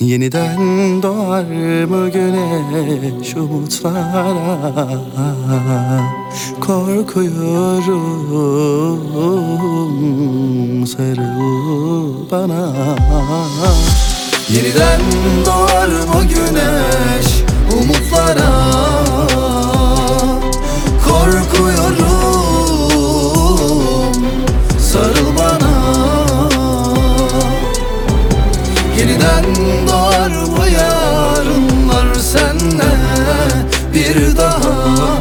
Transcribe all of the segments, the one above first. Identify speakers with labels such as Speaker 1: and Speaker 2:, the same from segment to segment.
Speaker 1: Yeniden doğar mı güneş umutlara? Korkuyorum, sarıl bana. Yeniden doğar mı güneş umutlara? Korkuyorum, sarıl bana. Yeniden doğar mı yarınlar senle bir daha?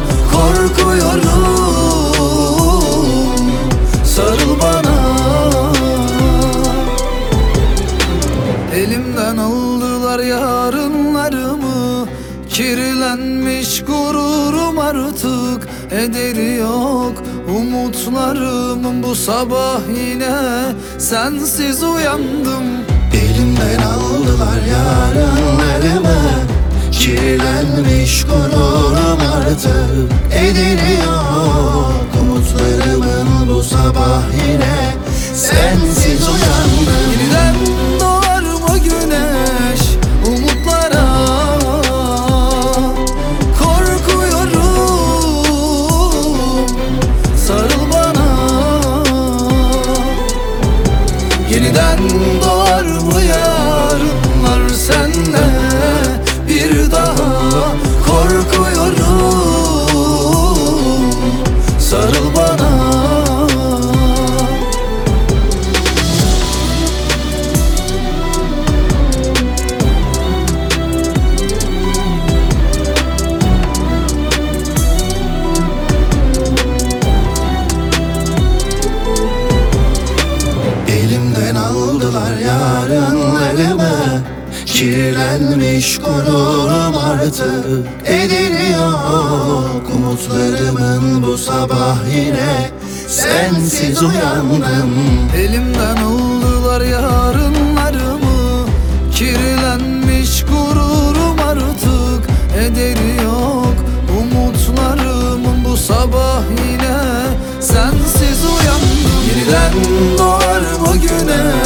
Speaker 1: Korkuyorum, sarıl bana. Elimden aldılar yarınlarımı, kirlenmiş gururum artık ederi yok. Umutlarımın bu sabah yine sensiz uyandım.
Speaker 2: Elimden aldılar yarınlarımı, kirlenmiş gururum artık ederi yok. Umutlarımın bu sabah yine sensiz uyandım.
Speaker 1: Yeniden doğar mı güneş umutlara? Korkuyorum, sarıl bana. Yeniden doğar mı yarınlar senle bir daha? Korkuyorum, sarıl bana.
Speaker 2: Elimden aldılar yarınlarımı, kirlenmiş gururum artık ederi yok. Umutlarımın bu sabah yine sensiz uyandım.
Speaker 1: Elimden aldılar yarınlarımı, kirlenmiş gururum artık ederi yok. Umutlarımın bu sabah yine sensiz uyandım. Yeniden doğar mı güneş